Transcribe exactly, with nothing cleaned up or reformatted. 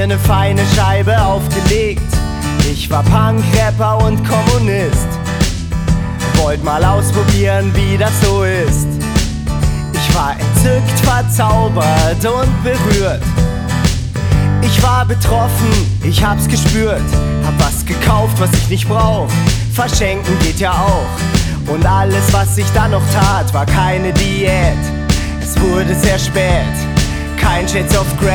mir ne feine Scheibe aufgelegt. Ich war Punk, Rapper und Kommunist. Wollt mal ausprobieren, wie das so ist. Ich war entzückt, verzaubert und berührt. Ich war betroffen, ich hab's gespürt. Hab was gekauft, was ich nicht brauch. Verschenken geht ja auch. Und alles, was ich dann noch tat, war keine Diät. Es wurde sehr spät, kein Shades of Grey.